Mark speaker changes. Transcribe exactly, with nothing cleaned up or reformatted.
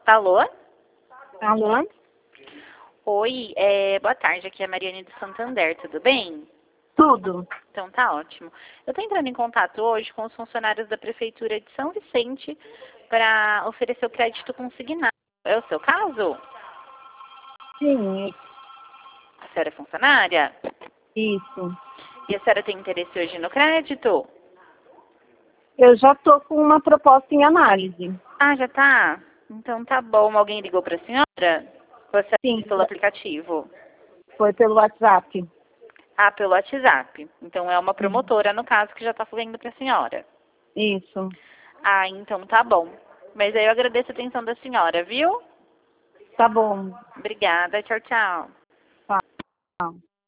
Speaker 1: Alô?
Speaker 2: Alô?
Speaker 1: Oi, é, boa tarde, aqui é a Mariane do Santander, tudo bem?
Speaker 2: Tudo.
Speaker 1: Então tá ótimo. Eu tô entrando em contato hoje com os funcionários da Prefeitura de São Vicente para oferecer o crédito consignado. É o seu caso?
Speaker 2: Sim,
Speaker 1: A senhora é funcionária?
Speaker 2: isso.
Speaker 1: E a senhora tem interesse hoje no crédito?
Speaker 2: Eu já estou com uma proposta em análise.
Speaker 1: Ah, já tá? Então tá bom. Alguém ligou para a senhora? Você
Speaker 2: Sim,
Speaker 1: pelo aplicativo?
Speaker 2: foi pelo WhatsApp.
Speaker 1: Ah, pelo WhatsApp. Então é uma
Speaker 2: Sim.
Speaker 1: promotora, no caso, que já está falando para a senhora.
Speaker 2: Isso.
Speaker 1: Ah, então tá bom. Mas aí eu agradeço a atenção da senhora, viu?
Speaker 2: Tá bom.
Speaker 1: Obrigada. Tchau, tchau.
Speaker 2: Tá.